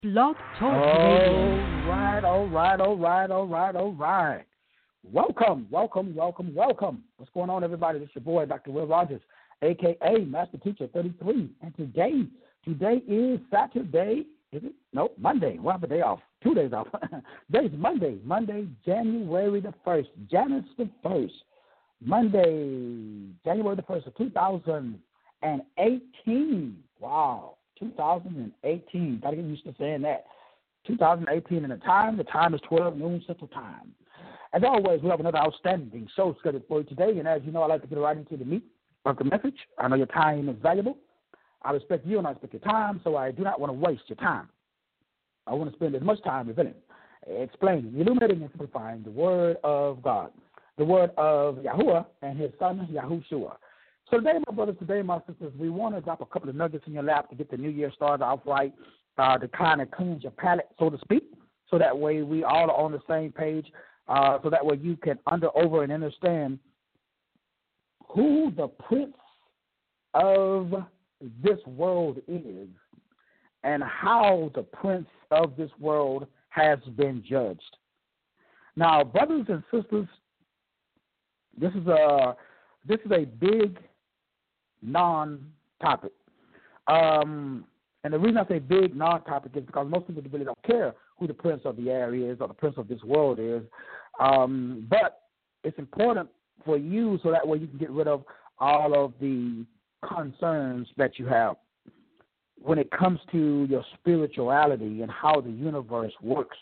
Blog Talk Radio. All right. Welcome. What's going on, everybody? This is your boy, Dr. Will Rogers, a.k.a. Master Teacher 33. And today is Saturday. Is it? Nope, Monday. We'll have a day off. 2 days off. Today's Monday, January the 1st. Janus the 1st. Monday, January the 1st of 2018. Wow. 2018. Got to get used to saying that. 2018, and the time is 12 noon Central Time. As always, we have another outstanding show scheduled for you today, and as you know, I like to get right into the meat of the message. I know your time is valuable. I respect you and I respect your time, so I do not want to waste your time. I want to spend as much time revealing, explaining, illuminating, and simplifying the Word of God, the Word of Yahuwah and His Son, Yahushua. So today, my brothers, my sisters, we want to drop a couple of nuggets in your lap to get the new year started off right, to kind of cleanse your palate, so to speak, so that way we all are on the same page, so that way you can over and understand who the prince of this world is and how the prince of this world has been judged. Now, brothers and sisters, this is a big non-topic. And the reason I say big non-topic is because most people really don't care who the prince of the air is or the prince of this world is. But it's important for you so that way you can get rid of all of the concerns that you have when it comes to your spirituality and how the universe works.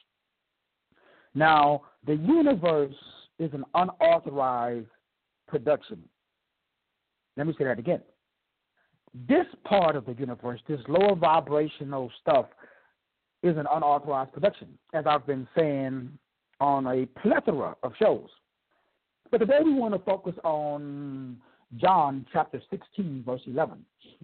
Now, the universe is an unauthorized production. Let me say that again. This part of the universe, this lower vibrational stuff, is an unauthorized production, as I've been saying on a plethora of shows. But today we want to focus on John chapter 16, verse 11.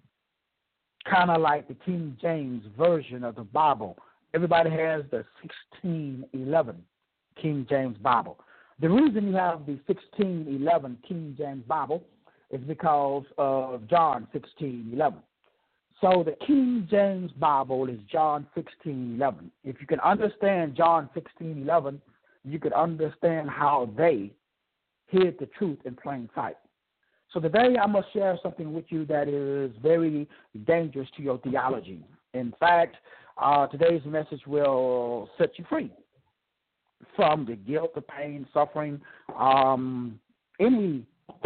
Kind of like the King James version of the Bible. Everybody has the 1611 King James Bible. The reason you have the 1611 King James Bible is because of John 16:11. So the King James Bible is John 16:11. If you can understand John 16:11, you could understand how they hid the truth in plain sight. So today I must share something with you that is very dangerous to your theology. In fact, today's message will set you free from the guilt, the pain, suffering, any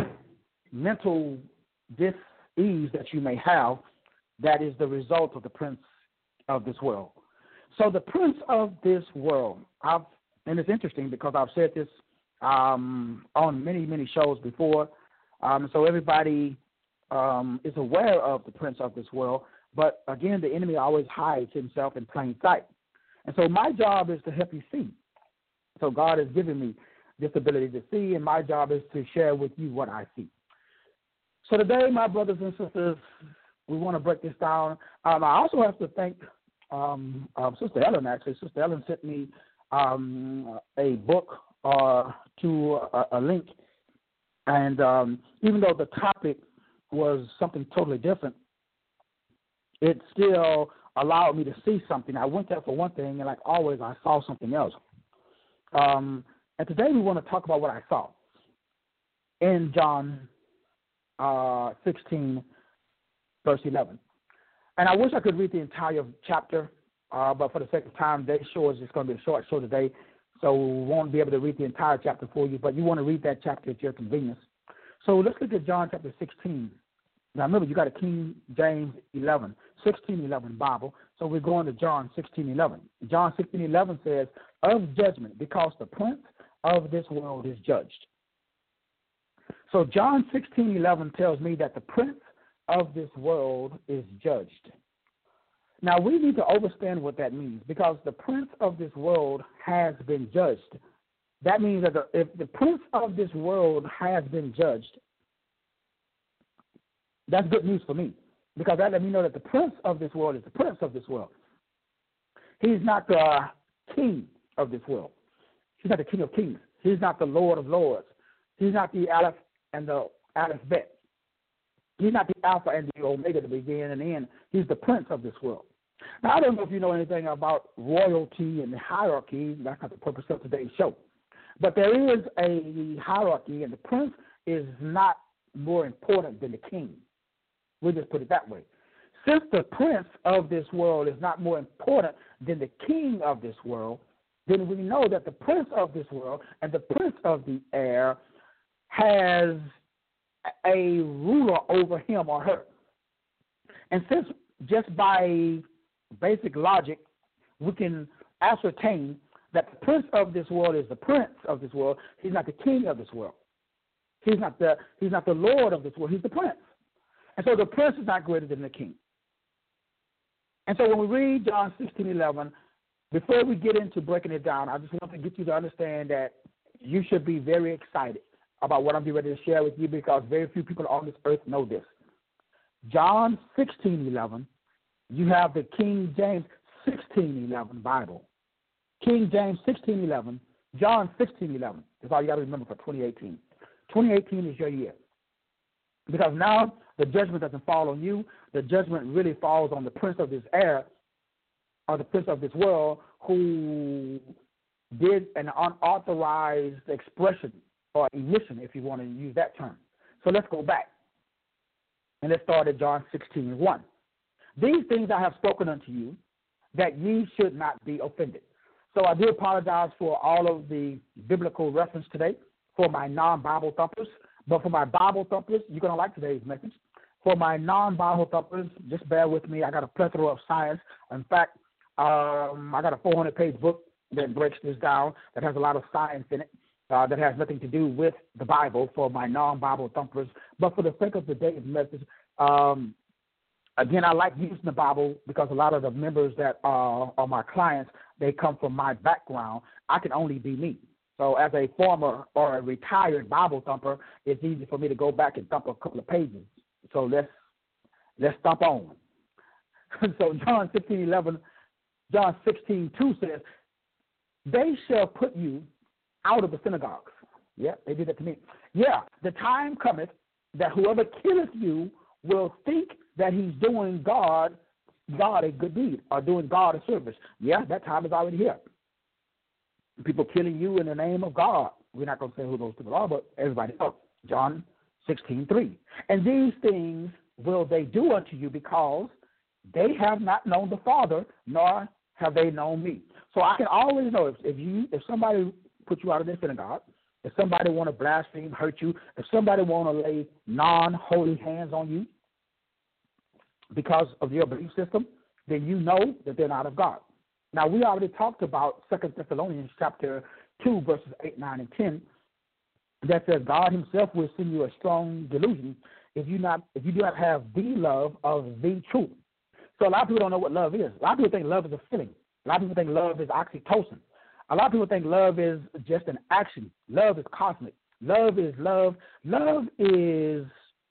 mental dis-ease that you may have that is the result of the prince of this world. So the prince of this world, and it's interesting because I've said this on many, many shows before, so everybody is aware of the prince of this world, but again, the enemy always hides himself in plain sight. And so my job is to help you see. So God has given me this ability to see, and my job is to share with you what I see. So today, my brothers and sisters, we want to break this down. I also have to thank Sister Ellen, actually. Sister Ellen sent me a book to a link. And even though the topic was something totally different, it still allowed me to see something. I went there for one thing, and like always, I saw something else. And today we want to talk about what I saw in John 16, verse 11. And I wish I could read the entire chapter, but for the sake of time, today's show is just going to be a short show today, so we won't be able to read the entire chapter for you, but you want to read that chapter at your convenience. So let's look at John chapter 16. Now remember, you got a King James 16:11 Bible, so we're going to John 16:11. John 16:11 says, of judgment, because the prince of this world is judged. So John 16:11 tells me that the prince of this world is judged. Now, we need to understand what that means, because the prince of this world has been judged. That means that if the prince of this world has been judged, that's good news for me, because that let me know that the prince of this world is the prince of this world. He's not the king of this world. He's not the king of kings. He's not the Lord of lords. He's not the Aleph and the Aleph Bet. He's not the Alpha and the Omega, the beginning and the end. He's the prince of this world. Now, I don't know if you know anything about royalty and hierarchy. That's not the purpose of today's show. But there is a hierarchy, and the prince is not more important than the king. We'll just put it that way. Since the prince of this world is not more important than the king of this world, then we know that the prince of this world and the prince of the air has a ruler over him or her. And since just by basic logic, we can ascertain that the prince of this world is the prince of this world, he's not the king of this world. He's not the Lord of this world, he's the prince. And so the prince is not greater than the king. And so when we read John 16:11, before we get into breaking it down, I just want to get you to understand that you should be very excited about what I'm getting ready to share with you, because very few people on this earth know this. John 16:11, you have the King James 16:11 Bible. King James 16:11, John 16:11. That's all you got to remember for 2018. 2018 is your year. Because now the judgment doesn't fall on you. The judgment really falls on the prince of this air, or the prince of this world, who did an unauthorized expression or emission, if you want to use that term. So let's go back. And let's start at John 16:1. These things I have spoken unto you, that ye should not be offended. So I do apologize for all of the biblical reference today for my non-Bible thumpers. But for my Bible thumpers, you're going to like today's message. For my non-Bible thumpers, just bear with me. I got a plethora of science. In fact, I got a 400-page book that breaks this down, that has a lot of science in it, that has nothing to do with the Bible for my non-Bible thumpers. But for the sake of today's message, again, I like using the Bible because a lot of the members that are my clients, they come from my background. I can only be me. So as a former or a retired Bible thumper, it's easy for me to go back and thump a couple of pages. So let's thump on. So John 16:11, John 16:2 says, they shall put you out of the synagogues. Yeah, they did that to me. Yeah, the time cometh that whoever killeth you will think that he's doing God a good deed, or doing God a service. Yeah, that time is already here. People killing you in the name of God. We're not going to say who those people are, but everybody knows. John 16:3. And these things will they do unto you, because they have not known the Father, nor have they known me. So I can always know if somebody put you out of their synagogue, if somebody want to blaspheme, hurt you, if somebody want to lay non-holy hands on you because of your belief system, then you know that they're not of God. Now, we already talked about 2 Thessalonians chapter 2, verses 8, 9, and 10, that says God himself will send you a strong delusion if you do not have the love of the truth. So a lot of people don't know what love is. A lot of people think love is a feeling. A lot of people think love is oxytocin. A lot of people think love is just an action. Love is cosmic. Love is love. Love is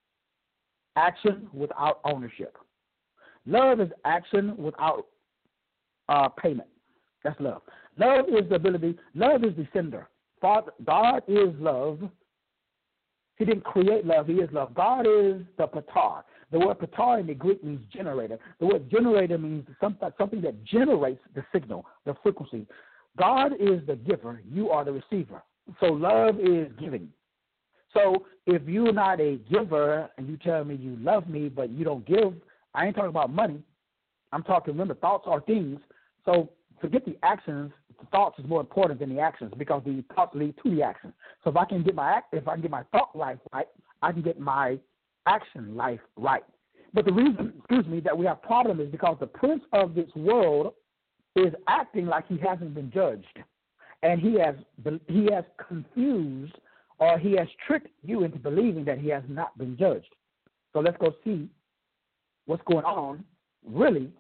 action without ownership. Love is action without payment. That's love. Love is the ability. Love is the sender. Father, God is love. He didn't create love. He is love. God is the patar. The word patar in the Greek means generator. The word generator means something that generates the signal, the frequency. God is the giver. You are the receiver. So love is giving. So if you're not a giver and you tell me you love me but you don't give, I ain't talking about money. I'm talking, remember, thoughts are things. So forget the actions. The thoughts is more important than the actions, because the thoughts lead to the actions. So if I can get my thought life right, I can get my action life right. But the reason, that we have problem is because the prince of this world is acting like he hasn't been judged, and he has confused, or he has tricked you into believing that he has not been judged. So let's go see what's going on really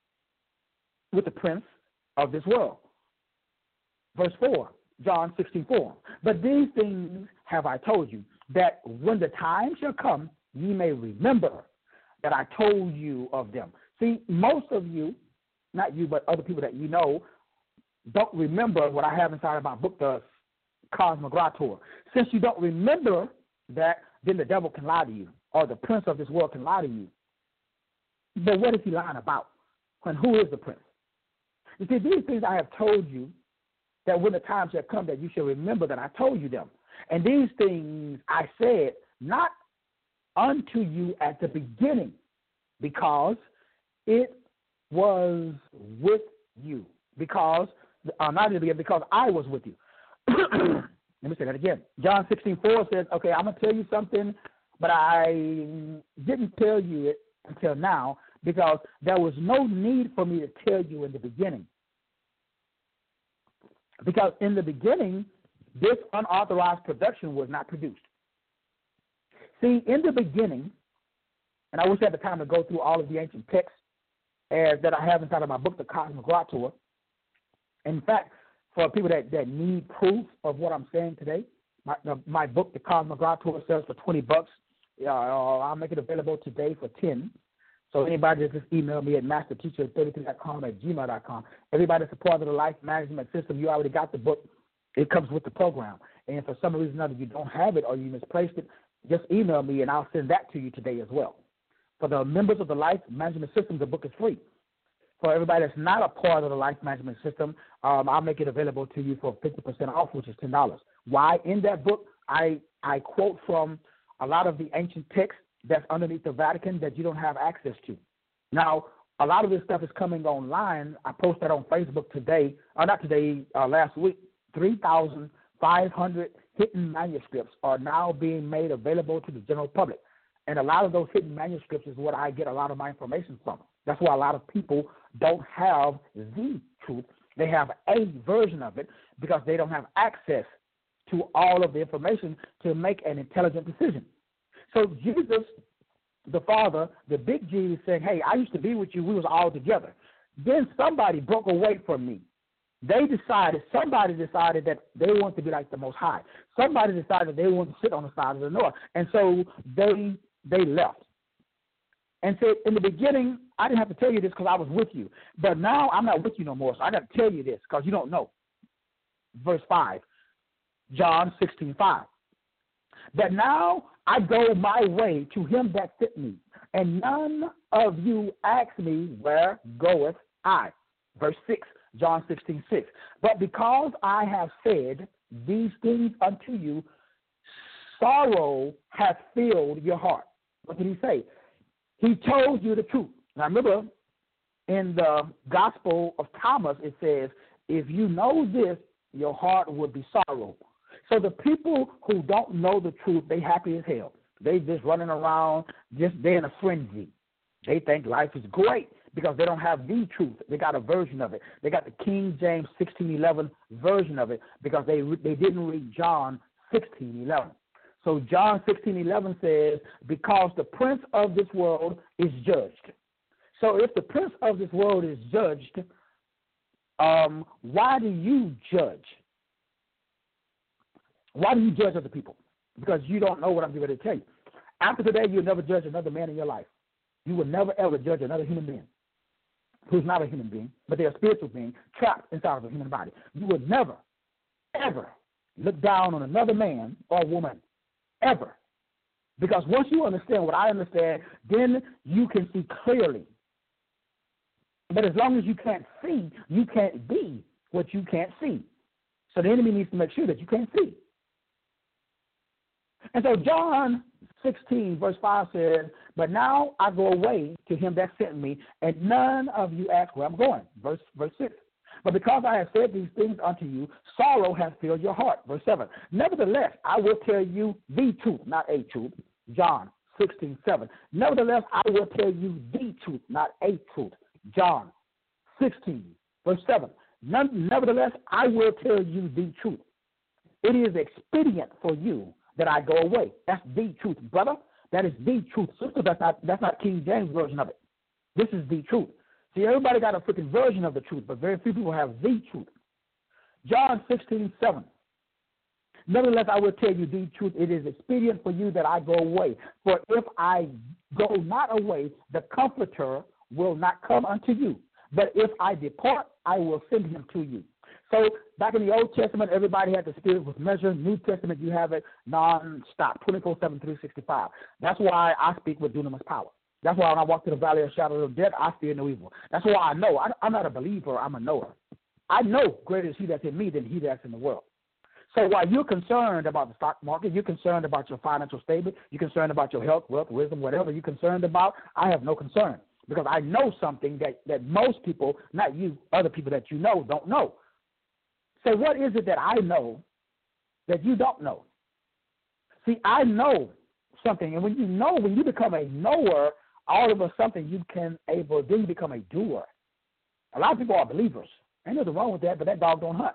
with the prince of this world. Verse 4, John 16:4. But these things have I told you, that when the time shall come, ye may remember that I told you of them. See, most of you, not you, but other people that you know, don't remember what I have inside of my book, the Cosmogrator. Since you don't remember that, then the devil can lie to you, or the prince of this world can lie to you. But what is he lying about? And who is the prince? You see, these things I have told you, that when the time shall come that you shall remember that I told you them. And these things I said not unto you at the beginning, because it was with you. Because, not at the beginning, because I was with you. Let me say that again. John 16:4 says, okay, I'm going to tell you something, but I didn't tell you it until now because there was no need for me to tell you in the beginning. Because in the beginning, this unauthorized production was not produced. See, in the beginning, and I wish I had the time to go through all of the ancient texts that I have inside of my book, The Cosmogrator. In fact, for people that need proof of what I'm saying today, my book, The Cosmogrator, sells for $20. I'll make it available today for $10. So anybody just email me at masterteacher33.com at gmail.com. Everybody that's a part of the life management system, you already got the book. It comes with the program. And if for some reason or other you don't have it or you misplaced it, just email me and I'll send that to you today as well. For the members of the life management system, the book is free. For everybody that's not a part of the life management system, I'll make it available to you for 50% off, which is $10. Why? In that book, I quote from a lot of the ancient texts that's underneath the Vatican that you don't have access to. Now, a lot of this stuff is coming online. I posted that on Facebook today, last week. 3,500 hidden manuscripts are now being made available to the general public. And a lot of those hidden manuscripts is what I get a lot of my information from. That's why a lot of people don't have the truth. They have a version of it because they don't have access to all of the information to make an intelligent decision. So Jesus, the Father, the big G, is saying, hey, I used to be with you. We was all together. Then somebody broke away from me. Somebody decided that they wanted to be like the Most High. Somebody decided they wanted to sit on the side of the north. And so they left. And said, in the beginning, I didn't have to tell you this because I was with you. But now I'm not with you no more, so I got to tell you this because you don't know. Verse 5, John 16:5. That now I go my way to him that sent me, and none of you ask me, where goeth I? Verse 6, John 16:6. But because I have said these things unto you, sorrow hath filled your heart. What did he say? He told you the truth. Now remember, in the Gospel of Thomas, it says, if you know this, your heart would be sorrow. So the people who don't know the truth, they happy as hell. They just running around, they're in a frenzy. They think life is great because they don't have the truth. They got a version of it. They got the King James 16:11 version of it because they didn't read John 16:11. So John 16:11 says, because the prince of this world is judged. So if the prince of this world is judged, why do you judge? Why do you judge other people? Because you don't know what I'm getting ready to tell you. After today, you'll never judge another man in your life. You will never, ever judge another human being who's not a human being, but they're a spiritual being trapped inside of a human body. You will never, ever look down on another man or woman, ever. Because once you understand what I understand, then you can see clearly. But as long as you can't see, you can't be what you can't see. So the enemy needs to make sure that you can't see. And so John 16, verse 5 says, but now I go away to him that sent me, and none of you ask where I'm going. Verse 6. But because I have said these things unto you, sorrow has filled your heart. Verse 7. Nevertheless, I will tell you the truth, not a truth. John 16:7. Nevertheless, I will tell you the truth, not a truth. John 16, verse 7. Nevertheless, I will tell you the truth. It is expedient for you that I go away. That's the truth, brother. That is the truth. Sister, that's not King James version of it. This is the truth. See, everybody got a freaking version of the truth, but very few people have the truth. John 16:7. Nevertheless, I will tell you the truth. It is expedient for you that I go away. For if I go not away, the Comforter will not come unto you. But if I depart, I will send him to you. So back in the Old Testament, everybody had the Spirit with measure. New Testament, you have it nonstop, 24/7, 365. That's why I speak with dunamis power. That's why when I walk through the valley of the shadow of death, I fear no evil. That's why I know. I'm not a believer. I'm a knower. I know greater is he that's in me than he that's in the world. So while you're concerned about the stock market, you're concerned about your financial statement, you're concerned about your health, wealth, wisdom, whatever you're concerned about, I have no concern because I know something that most people, not you, other people that you know, don't know. So what is it that I know that you don't know? See, I know something, and when you become a knower, all of a sudden then you become a doer. A lot of people are believers. Ain't nothing wrong with that, but that dog don't hunt.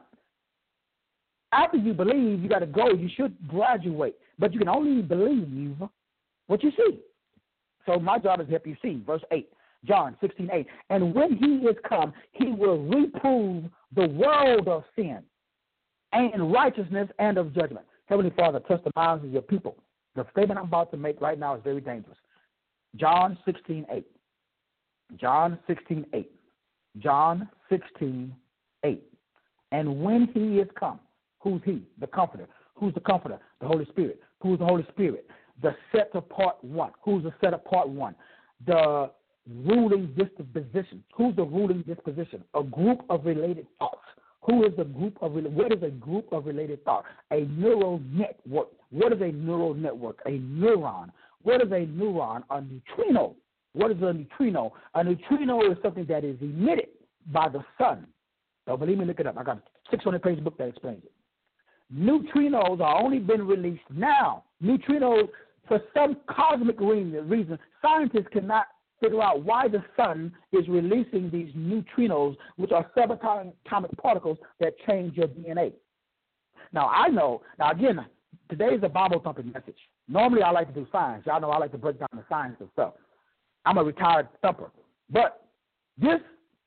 After you believe, you got to go. You should graduate, but you can only believe what you see. So my job is to help you see. Verse 8, John 16:8. And when he is come, he will reprove the world of sin and righteousness and of judgment. Heavenly Father, touch the minds of your people. The statement I'm about to make right now is very dangerous. John 16:8. John 16:8. John 16:8. And when he is come, who's he? The Comforter. Who's the Comforter? The Holy Spirit. Who's the Holy Spirit? The set apart one. Who's the set apart one? The ruling disposition. Who's the ruling disposition? A group of related thoughts. Who is the group of? What is a group of related thought? A neural network. What is a neural network? A neuron. What is a neuron? A neutrino. What is a neutrino? A neutrino is something that is emitted by the sun. Don't believe me? Look it up. I got a 600-page book that explains it. Neutrinos are only been released now. Neutrinos, for some cosmic reason, scientists cannot figure out why the sun is releasing these neutrinos, which are subatomic particles that change your DNA. Now, I know, again, today is a Bible-thumping message. Normally, I like to do science. Y'all know I like to break down the science and stuff. I'm a retired thumper. But this,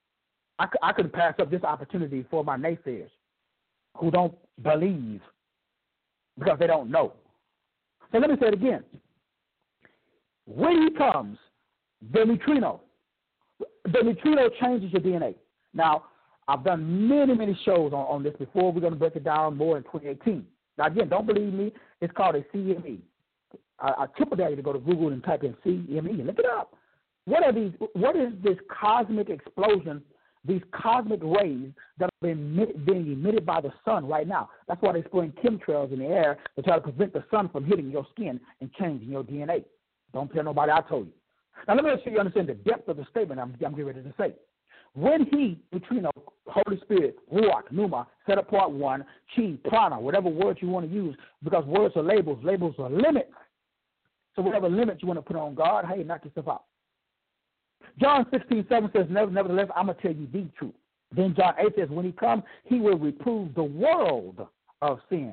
I couldn't pass up this opportunity for my naysayers who don't believe because they don't know. So let me say it again. When he comes, the neutrino changes your DNA. Now, I've done many shows on this before. We're going to break it down more in 2018. Now, again, don't believe me. It's called a CME. I triple dare you to go to Google and type in CME and look it up. What is this cosmic explosion, these cosmic rays that are being emitted by the sun right now? That's why they're spraying chemtrails in the air to try to prevent the sun from hitting your skin and changing your DNA. Don't tell nobody I told you. Now, let me make sure you understand the depth of the statement I'm getting ready to say. When he, neutrino, Holy Spirit, Ruach, Pneuma, set apart one, Chi, Prana, whatever word you want to use, because words are labels are limits. So whatever limits you want to put on God, hey, knock yourself out. John 16:7 says, nevertheless, I'm going to tell you the truth. Then John 8 says, when he comes, he will reprove the world of sin,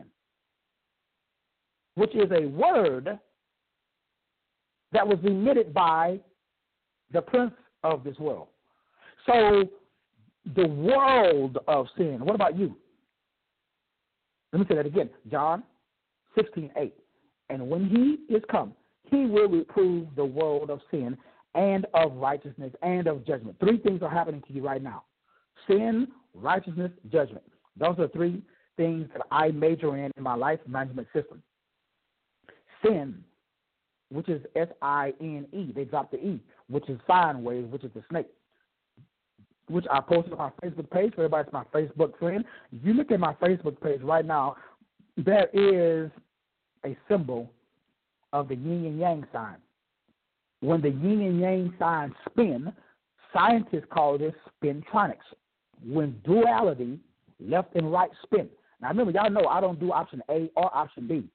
which is a word that was emitted by the prince of this world. So the world of sin. What about you? Let me say that again. John 16:8. And when he is come, he will reprove the world of sin and of righteousness and of judgment. Three things are happening to you right now. Sin, righteousness, judgment. Those are three things that I major in my life management system. Sin, which is S-I-N-E. They dropped the E, which is sine wave, which is the snake, which I posted on my Facebook page. For everybody's my Facebook friend. If you look at my Facebook page right now, there is a symbol of the yin and yang sign. When the yin and yang signs spin, scientists call this spintronics. When duality, left and right, spin. Now remember, y'all know I don't do option A or option B.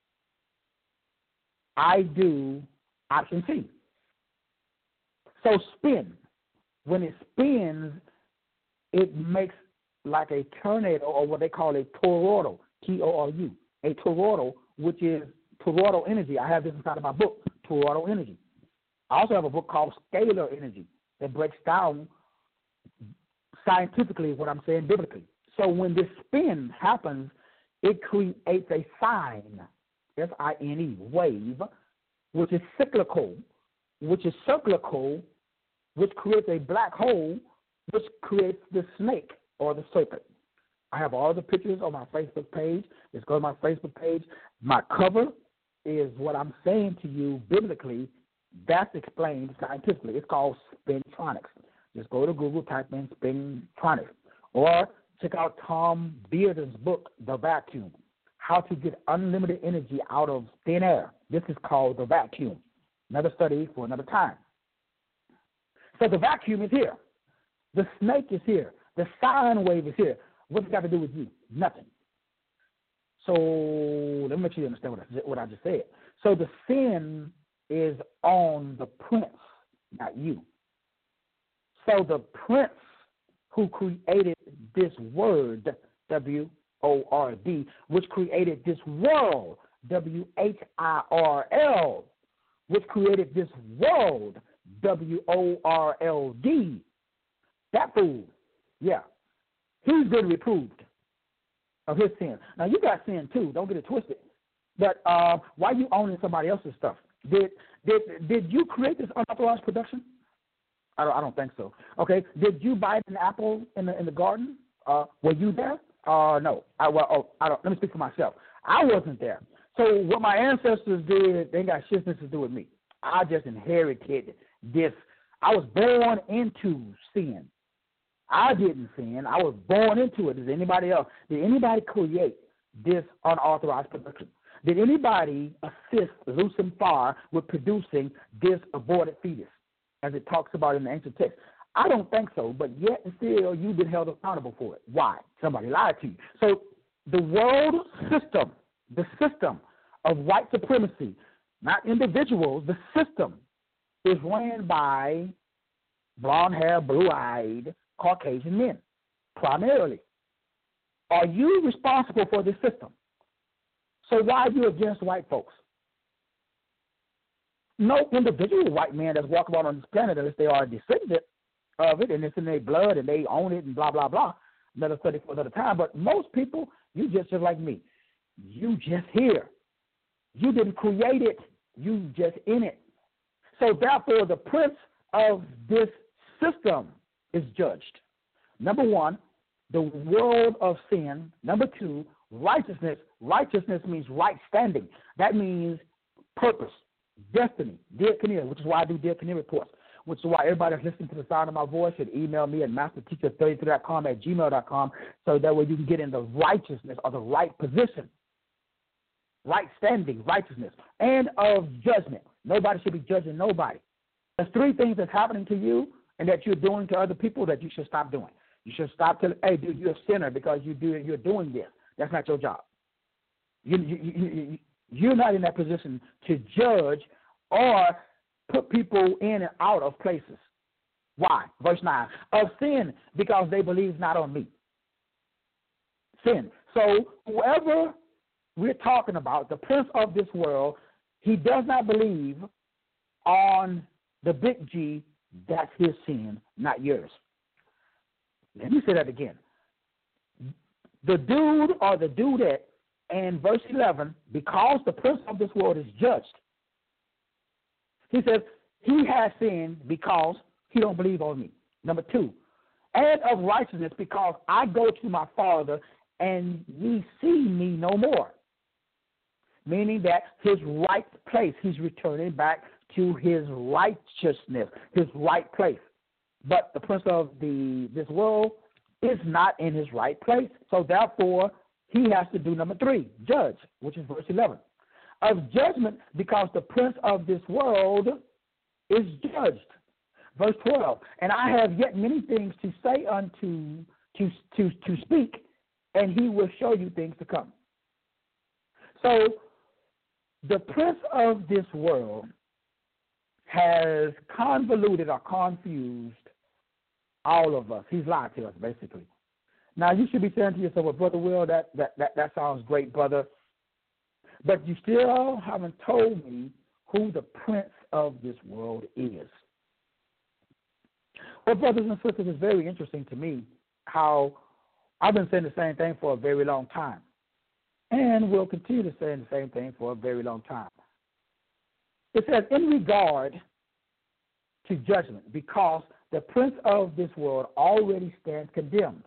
I do option C. So spin. When it spins, it makes like a tornado, or what they call a toroidal, T-O-R-U, a toroidal, which is toroidal energy. I have this inside of my book, toroidal energy. I also have a book called Scalar Energy that breaks down scientifically what I'm saying biblically. So when this spin happens, it creates a sine, S-I-N-E, wave, which is cyclical, which is circlical, which creates a black hole, which creates the snake or the serpent. I have all the pictures on my Facebook page. Just go to my Facebook page. My cover is what I'm saying to you biblically That's explained scientifically. It's called spintronics. Just go to Google, type in spintronics. Or check out Tom Bearden's book, The Vacuum, How to Get Unlimited Energy Out of Thin Air. This is called The Vacuum. Another study for another time. So the vacuum is here. The snake is here. The sine wave is here. What's it got to do with you? Nothing. So let me make sure you understand what I just said. So the sin is on the prince, not you. So the prince who created this word, W-O-R-D, which created this world, W-H-I-R-L, which created this world, W-O-R-L-D, that fool, yeah, he's been reproved of his sin. Now, you got sin too. Don't get it twisted. But why are you owning somebody else's stuff? Did you create this unauthorized production? I don't think so. Okay. Did you buy an apple in the garden? Were you there? No. I don't. Let me speak for myself. I wasn't there. So what my ancestors did, they ain't got shit to do with me. I just inherited this. I was born into sin. I didn't sin. I was born into it. Does anybody else? Did anybody create this unauthorized production? Did anybody assist Lucifer with producing this aborted fetus, as it talks about in the ancient text? I don't think so, but yet and still you've been held accountable for it. Why? Somebody lied to you. So the world system, the system of white supremacy, not individuals, the system is ran by blonde-haired, blue-eyed Caucasian men, primarily. Are you responsible for this system? So why are you against white folks? No individual white man that's walking around on this planet unless they are a descendant of it and it's in their blood and they own it and blah, blah, blah. Another study for another time. But most people, you just like me. You just here. You didn't create it. You just in it. So therefore, the prince of this system is judged. Number one, the world of sin. Number two, righteousness. Righteousness means right standing. That means purpose, destiny, Dear Canary, which is why I do Dear Canary reports, which is why everybody that's listening to the sound of my voice should email me at masterteacher33.com at gmail.com so that way you can get in the righteousness or the right position, right standing, righteousness, and of judgment. Nobody should be judging nobody. There's three things that's happening to you and that you're doing to other people that you should stop doing. You should stop telling, hey, dude, you're a sinner because you're doing this. That's not your job. You're not in that position to judge or put people in and out of places. Why? Verse 9. Of sin, because they believe not on me. Sin. So whoever we're talking about, the prince of this world, he does not believe on the big G. That's his sin, not yours. Let me say that again. The dude or the dudette in verse 11, because the prince of this world is judged, he says he has sinned because he don't believe on me. Number two, and of righteousness, because I go to my Father and ye see me no more. Meaning that his right place, he's returning back to his righteousness, his right place. But the prince of this world is not in his right place. So therefore, he has to do number three, judge, which is verse 11. Of judgment, because the prince of this world is judged. Verse 12, and I have yet many things to say unto, to speak, and he will show you things to come. So the prince of this world has convoluted or confused all of us. He's lied to us, basically. Now, you should be saying to yourself, well, Brother Will, that sounds great, brother. But you still haven't told me who the prince of this world is. Well, brothers and sisters, it's very interesting to me how I've been saying the same thing for a very long time. And will continue to say the same thing for a very long time. It says, in regard to judgment, because the prince of this world already stands condemned.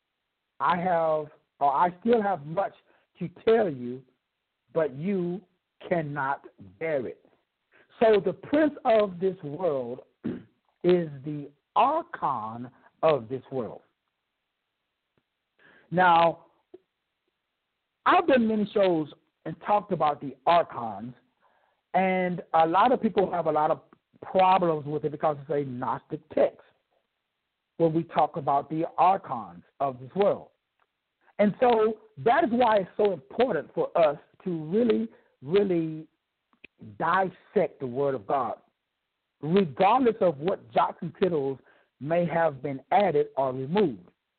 I still have much to tell you, but you cannot bear it. So the prince of this world is the archon of this world. Now, I've done many shows and talked about the archons, and a lot of people have a lot of problems with it because it's a Gnostic text when we talk about the archons of this world. And so that is why it's so important for us to really, really dissect the Word of God, regardless of what jots and tittles may have been added or removed.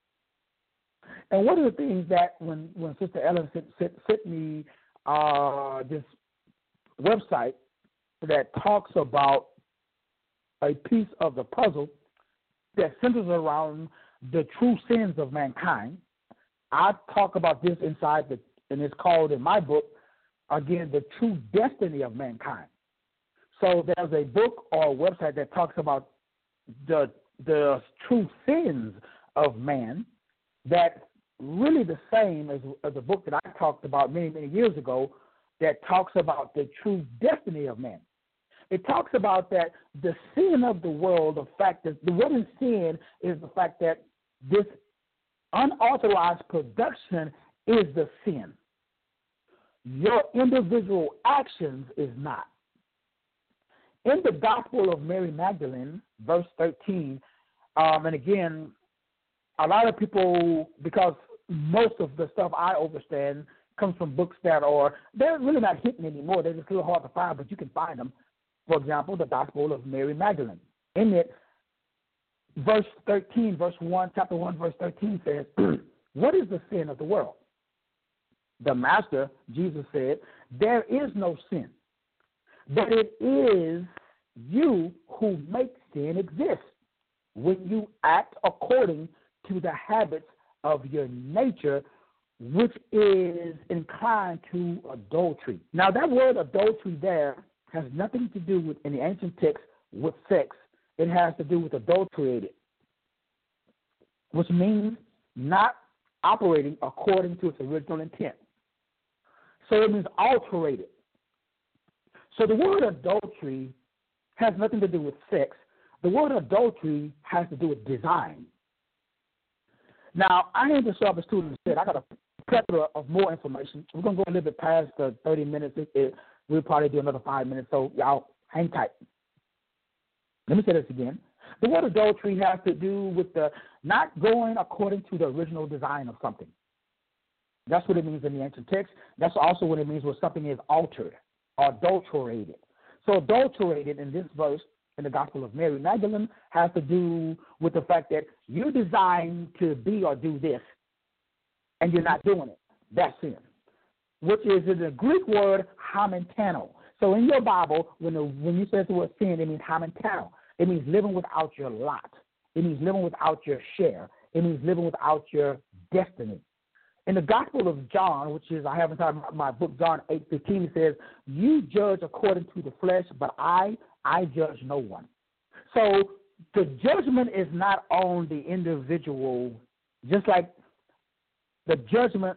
And one of the things that when Sister Ellen sent me this website that talks about a piece of the puzzle that centers around the true sins of mankind, I talk about this inside and it's called in my book, again, The True Destiny of Mankind. So there's a book or a website that talks about the true sins of man that's really the same as the book that I talked about many, many years ago that talks about the true destiny of man. It talks about that the sin of the world, the fact that what is sin is the fact that this unauthorized production is the sin. Your individual actions is not. In the Gospel of Mary Magdalene, verse 13, and again, a lot of people, because most of the stuff I understand comes from books that they're really not hidden anymore. They're just a little hard to find, but you can find them. For example, the Gospel of Mary Magdalene. In it, verse 13, chapter 1, verse 13 says, what is the sin of the world? The Master, Jesus said, there is no sin, but it is you who make sin exist when you act according to the habits of your nature, which is inclined to adultery. Now, that word adultery there has nothing to do with, in the ancient text, with sex. It has to do with adulterated, which means not operating according to its original intent. So it means alterated. So the word adultery has nothing to do with sex. The word adultery has to do with design. Now, I ain't just up a student said, I got a plethora of more information. We're going to go a little bit past the 30 minutes. We'll probably do another 5 minutes, so y'all hang tight. Let me say this again. The word adultery has to do with the not going according to the original design of something. That's what it means in the ancient text. That's also what it means when something is altered or adulterated. So adulterated in this verse in the Gospel of Mary Magdalene has to do with the fact that you're designed to be or do this, and you're not doing it. That's sin, which is in the Greek word hamentano. So in your Bible, when you say the word sin, it means hamentano. It means living without your lot. It means living without your share. It means living without your destiny. In the Gospel of John, which is, I have inside my book, John 8:15, it says, you judge according to the flesh, but I judge no one. So the judgment is not on the individual, just like the judgment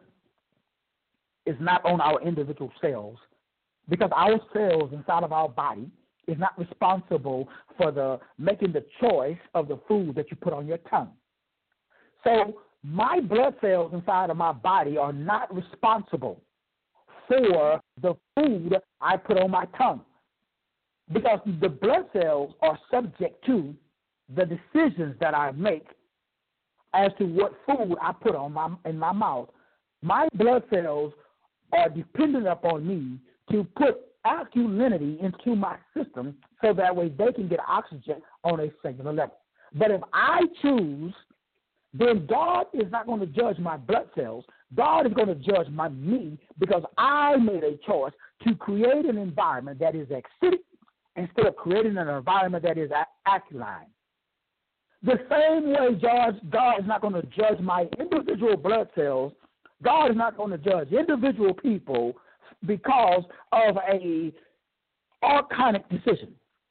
is not on our individual cells, because our cells inside of our body is not responsible for making the choice of the food that you put on your tongue. So my blood cells inside of my body are not responsible for the food I put on my tongue, because the blood cells are subject to the decisions that I make as to what food I put in my mouth. My blood cells are dependent upon me to put alkalinity into my system so that way they can get oxygen on a cellular level. But if I choose, then God is not going to judge my blood cells. God is going to judge me because I made a choice to create an environment that is acidic instead of creating an environment that is alkaline. The same way God is not going to judge my individual blood cells. God is not going to judge individual people because of a archonic decision.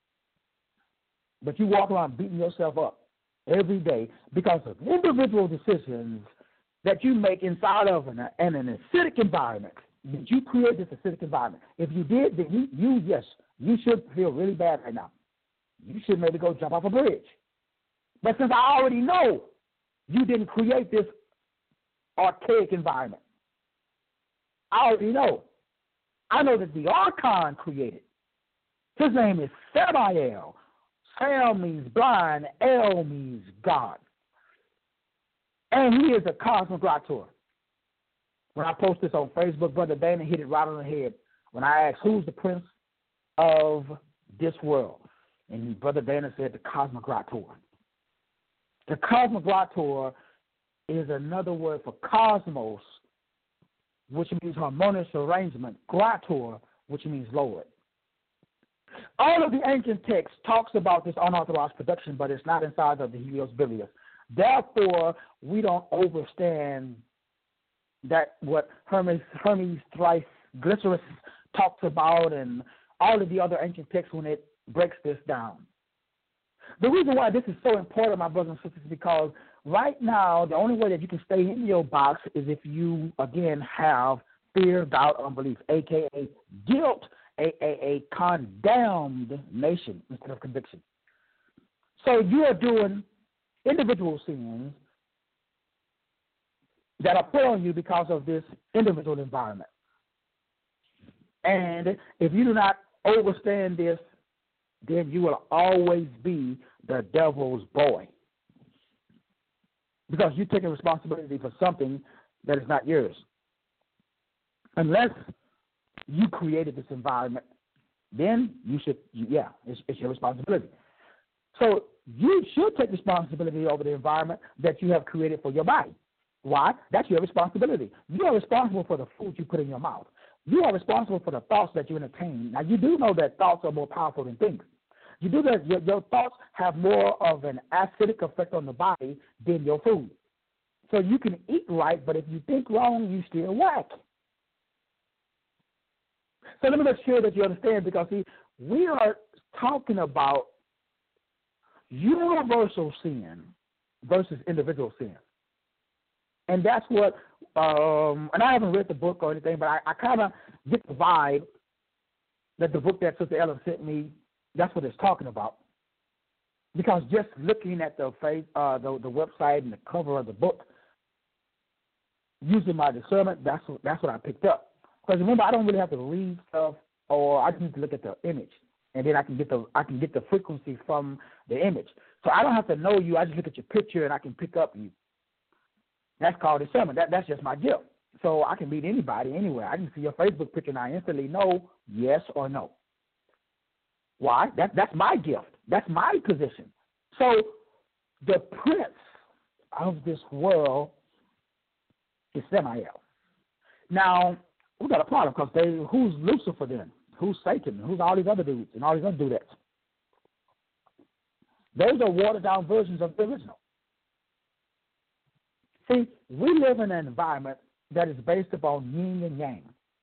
But you walk around beating yourself up every day because of individual decisions that you make inside of an acidic environment. Did you create this acidic environment? If you did, then yes, you should feel really bad right now. You should maybe go jump off a bridge. But since I already know you didn't create this archaic environment, I already know. I know that the Archon created. His name is Samael. Sam means blind, El means God. And he is a cosmoglotter. When I post this on Facebook, Brother Dana hit it right on the head when I asked, who's the prince of this world? And Brother Dana said the cosmoglotter. The cosmoglotter is another word for cosmos, which means harmonious arrangement, glotter, which means Lord. All of the ancient texts talks about this unauthorized production, but it's not inside of the Helios Bilius. Therefore, we don't understand that what Hermes Trismegistus talks about and all of the other ancient texts when it breaks this down. The reason why this is so important, my brothers and sisters, is because right now the only way that you can stay in your box is if you, again, have fear, doubt, unbelief, a.k.a. guilt, a condemned nation instead of conviction. So you are doing individual sins that are put on you because of this individual environment. And if you do not understand this, then you will always be the devil's boy. Because you're taking responsibility for something that is not yours. Unless you created this environment, then you should, it's your responsibility. So you should take responsibility over the environment that you have created for your body. Why? That's your responsibility. You are responsible for the food you put in your mouth. You are responsible for the thoughts that you entertain. Now, you do know that thoughts are more powerful than things. You do that. Your thoughts have more of an acidic effect on the body than your food. So you can eat right, but if you think wrong, you still whack. So let me make sure that you understand, because, see, we are talking about universal sin versus individual sin. And that's what, and I haven't read the book or anything, but I kind of get the vibe that the book that Sister Ellen sent me, that's what it's talking about. Because just looking at the website and the cover of the book, using my discernment, that's what I picked up. Because remember, I don't really have to read stuff, or I just need to look at the image, and then I can get the frequency from the image. So I don't have to know you. I just look at your picture, and I can pick up you. That's called discernment. That's just my gift. So I can meet anybody anywhere. I can see your Facebook picture, and I instantly know yes or no. Why? That's my gift. That's my position. So the prince of this world is Samael. Now, we got a problem, because who's Lucifer then? Who's Satan? Who's all these other dudes and all these other dudettes? Those are watered-down versions of the original. See, we live in an environment that is based upon yin and yang.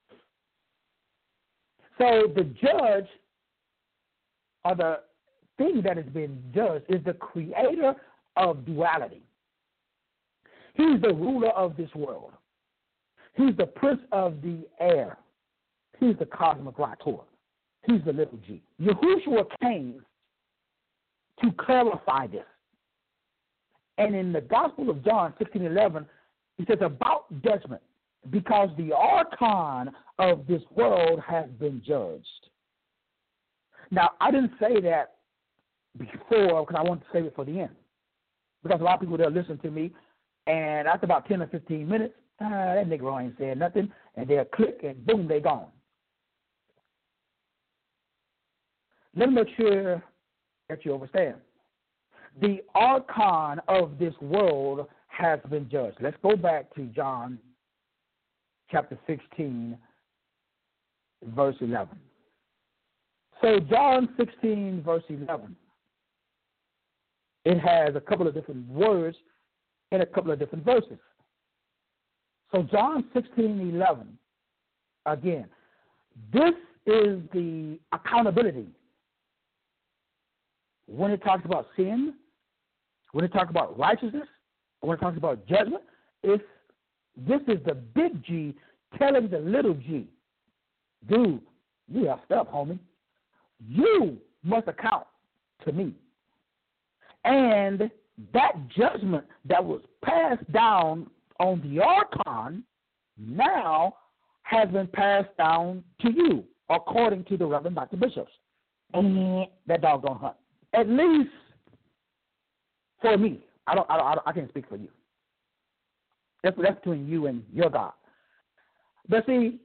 So the judge, or the thing that is being judged, is the creator of duality. He's the ruler of this world. He's the prince of the air. He's the cosmoglotter. He's the little g. Yahushua came to clarify this. And in the Gospel of John 16:11, he says about judgment, because the archon of this world has been judged. Now, I didn't say that before because I wanted to save it for the end. Because a lot of people, they'll listen to me, and after about 10 or 15 minutes, that nigga ain't saying nothing, and they'll click, and boom, they gone. Let me make sure that you understand. The archon of this world has been judged. Let's go back to John chapter 16, verse 11. So John 16, verse 11, it has a couple of different words in a couple of different verses. So John 16:11, again, this is the accountability. When it talks about sin, when it talks about righteousness, when it talks about judgment, this is the big G telling the little G, dude, you effed up, homie. You must account to me. And that judgment that was passed down on the archon now has been passed down to you, according to the Reverend Dr. Bishops. And that doggone hunt. At least for me. I can't speak for you. That's between you and your God. But see,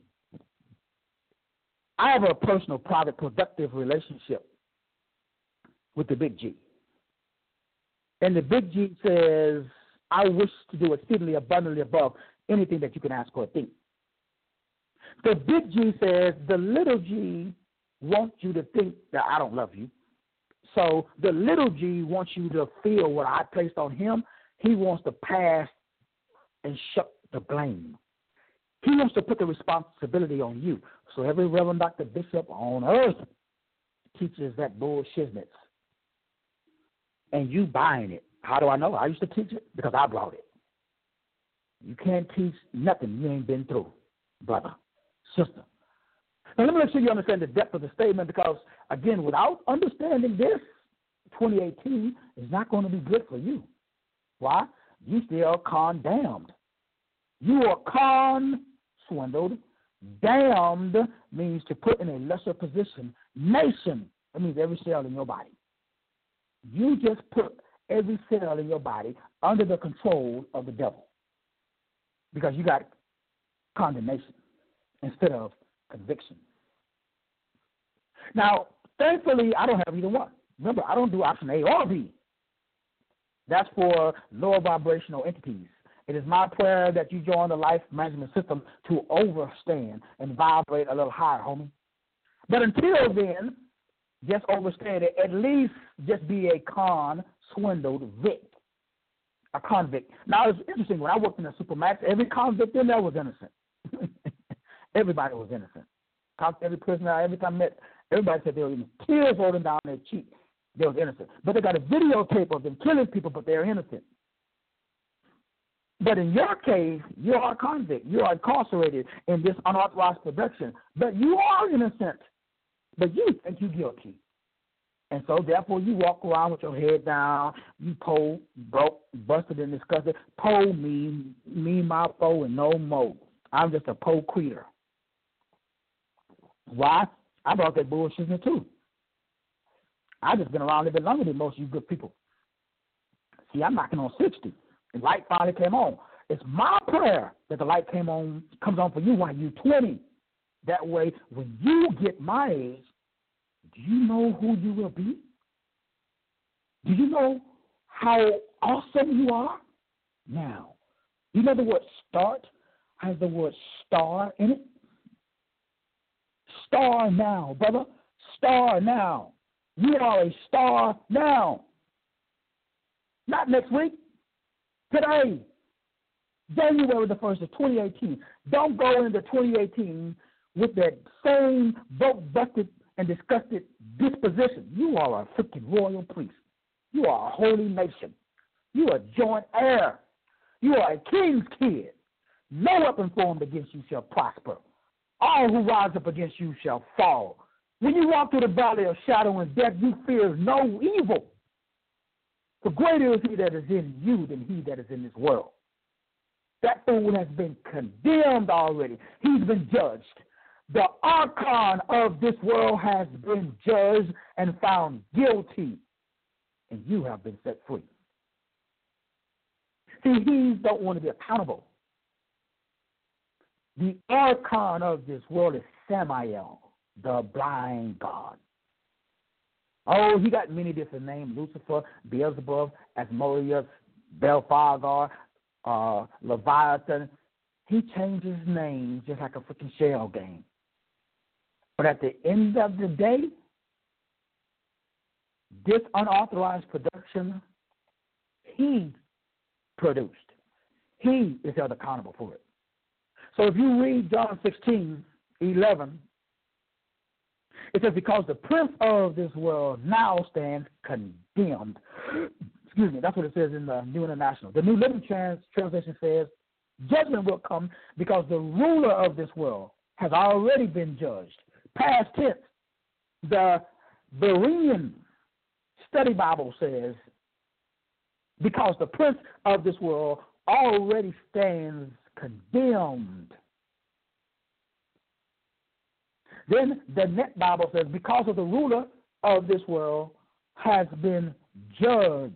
I have a personal, private, productive relationship with the big G. And the big G says, I wish to do exceedingly abundantly above anything that you can ask or think. The big G says, the little G wants you to think that I don't love you. So the little G wants you to feel what I placed on him. He wants to pass and shut the blame. He wants to put the responsibility on you. So every Reverend Dr. Bishop on earth teaches that bullshit. And you buying it. How do I know? I used to teach it because I brought it. You can't teach nothing you ain't been through, brother, sister. Now, let me make sure you understand the depth of the statement because, again, without understanding this, 2018 is not going to be good for you. Why? You still condemned. You are swindled. Damned means to put in a lesser position. Nation, that means every cell in your body. You just put every cell in your body under the control of the devil because you got condemnation instead of conviction. Now, thankfully, I don't have either one. Remember, I don't do option A or B. That's for lower vibrational entities. It is my prayer that you join the life management system to overstand and vibrate a little higher, homie. But until then, just overstand it. At least just be a swindled vic, a convict. Now, it's interesting. When I worked in the Supermax, every convict in there was innocent. Everybody was innocent. Talked to every prisoner, every time I met, everybody said they were innocent. Tears rolling down their cheek. They were innocent. But they got a videotape of them killing people, but they're innocent. But in your case, you are a convict. You are incarcerated in this unauthorized production. But you are innocent. But you think you're guilty. And so, therefore, you walk around with your head down. You broke, busted, and disgusted. Me, my foe, and no more. I'm just a creature. Why? I brought that bullshit in too. I've just been around a little bit longer than most of you good people. See, I'm knocking on 60. The light finally came on. It's my prayer that the light comes on for you while you're 20. That way, when you get my age, do you know who you will be? Do you know how awesome you are? Now, you know the word start has the word star in it? Star now, brother. Star now. You are a star now. Not next week. Today. January the 1st of 2018. Don't go into 2018 with that same broke-busted and disgusted disposition. You are a freaking royal priest. You are a holy nation. You are joint heir. You are a king's kid. No weapon formed against you shall prosper. All who rise up against you shall fall. When you walk through the valley of shadow and death, you fear no evil. For greater is he that is in you than he that is in this world. That fool has been condemned already. He's been judged. The archon of this world has been judged and found guilty, and you have been set free. See, he don't want to be accountable. The archon of this world is Samael, the blind god. Oh, he got many different names: Lucifer, Beelzebub, Asmodeus, Belphegor, Leviathan. He changes names just like a freaking shell game. But at the end of the day, this unauthorized production, he produced. He is held accountable for it. So if you read John 16:11, it says, because the prince of this world now stands condemned. Excuse me, that's what it says in the New International. The New Living Translation says, Judgment will come because the ruler of this world has already been judged. Past tense. The Berean Study Bible says, because the prince of this world already stands condemned. Then the Net Bible says, because of the ruler of this world has been judged.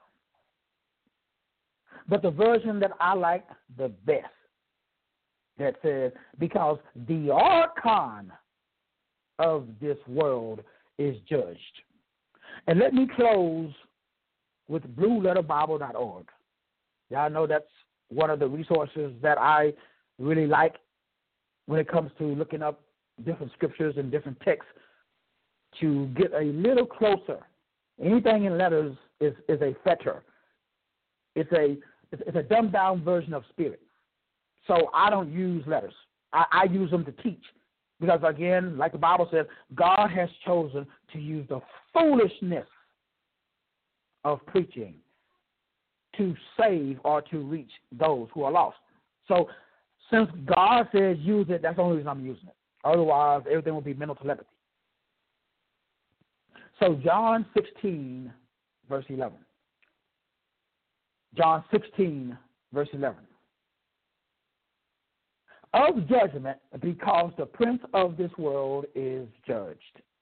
But the version that I like the best, that says, because the archon of this world is judged. And let me close with blueletterbible.org. Y'all know that's one of the resources that I really like when it comes to looking up different scriptures and different texts to get a little closer. Anything in letters is a fetter. It's a dumbed down version of spirit. So I don't use letters. I use them to teach. Because again, like the Bible says, God has chosen to use the foolishness of preaching to save or to reach those who are lost. So since God says use it, that's the only reason I'm using it. Otherwise, everything will be mental telepathy. So John 16, verse 11. John 16, verse 11. Of judgment, because the prince of this world is judged.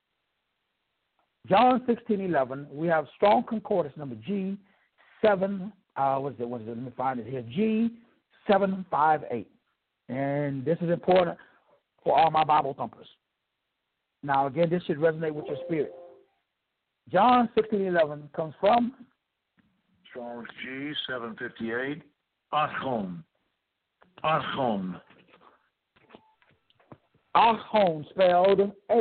John 16:11. We have strong concordance number G7. What is it? Let me find it here. G758. And this is important for all my Bible thumpers. Now, again, this should resonate with your spirit. John 16:11 comes from Strong's G758. Archon. Archon. Archon, spelled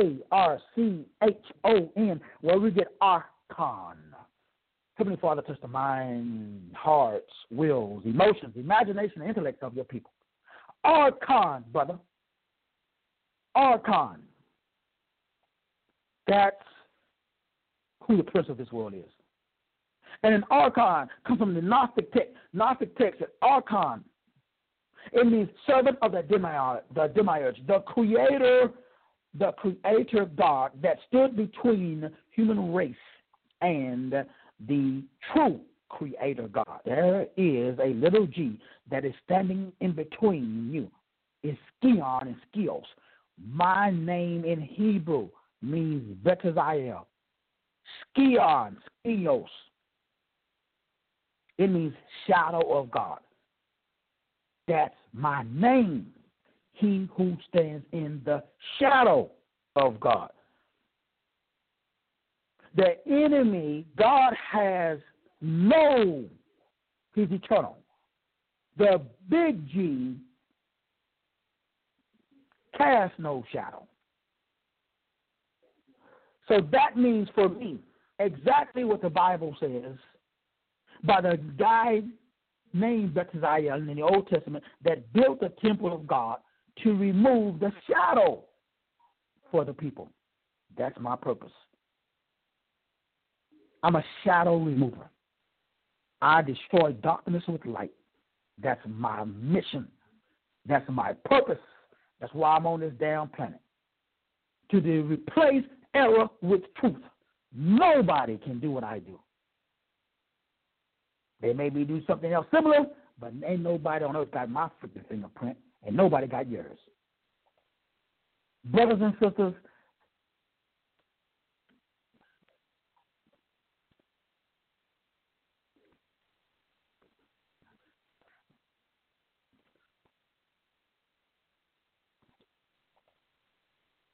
Archon, where we get archon. Heavenly Father, touch the mind, hearts, wills, emotions, imagination, and intellect of your people. Archon, brother. Archon. That's who the prince of this world is. And an archon comes from the Gnostic text. Gnostic text is archon. It means servant of the demiurge, the creator God that stood between human race and the true creator God. There is a little g that is standing in between you. It's Skion and Skios. My name in Hebrew means Betzael. Skion, Skios. It means shadow of God. That's my name. He who stands in the shadow of God. The enemy, God has no, he's eternal. The big G casts no shadow. So that means for me exactly what the Bible says by the guy named Betzael in the Old Testament that built the temple of God to remove the shadow for the people. That's my purpose. I'm a shadow remover. I destroy darkness with light. That's my mission. That's my purpose. That's why I'm on this damn planet. To replace error with truth. Nobody can do what I do. They maybe do something else similar, but ain't nobody on earth got my freaking fingerprint, and nobody got yours. Brothers and sisters,